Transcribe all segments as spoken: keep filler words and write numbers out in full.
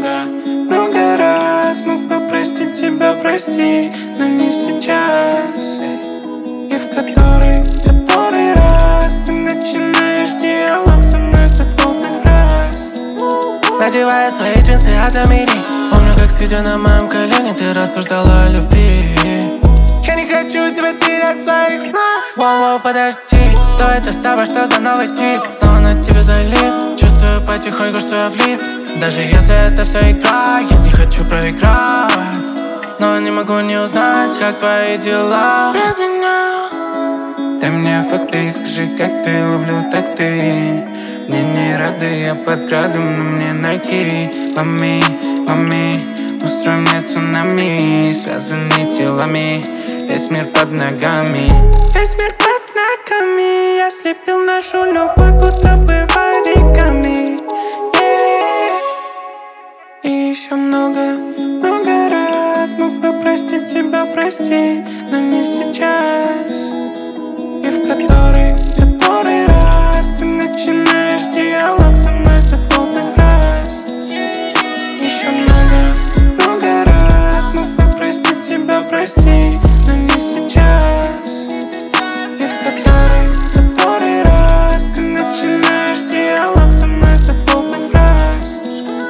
много, много раз мог бы простить тебя, прости, но не сейчас. И в который, который раз ты начинаешь диалог со мной дефолтных фраз. Надевая свои джинсы от Амири, помню, как сидя на моем колене, ты рассуждала о любви. Я не хочу тебя терять в своих снах. Воу-воу, подожди, кто это с тобой, что за новый тип? Снова на тебе залип, чувствую потихоньку, что я влип. Даже если это вся игра, я не хочу проиграть, но не могу не узнать, как твои дела без меня. Дай мне факты, скажи, как ты, ловлю так ты. Мне не рады, я под градом, но мне найти. Ломи, ломи, устрой мне цунами. Связаны телами, весь мир под ногами. Весь мир под ногами. Я слепил нашу любовь, будто бы вариками. Yeah. И еще много, много раз мог бы простить тебя, прости, но не сейчас. И в который, который раз ты начинаешь диалог со мной с дефолтных фраз. Еще много, много раз мог бы простить тебя, прости, но не сейчас. И в который, который раз ты начинаешь диалог со мной с дефолтных фраз.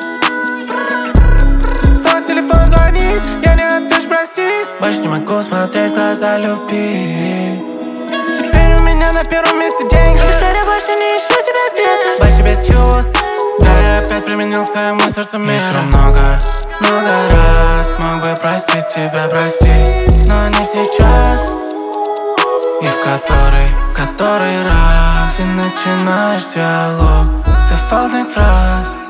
Снова телефон звонит, я не отвечу, прости. Больше не могу смотреть в глаза любви. Теперь у меня на первом месте деньги. Теперь я больше не ищу тебя где-то. Больше без чувств. Да, я опять применил своему сердцу меры. Еще много, много раз мог бы простить тебя, прости, но не сейчас. И в который, который раз ты начинаешь диалог с дефолтных фраз.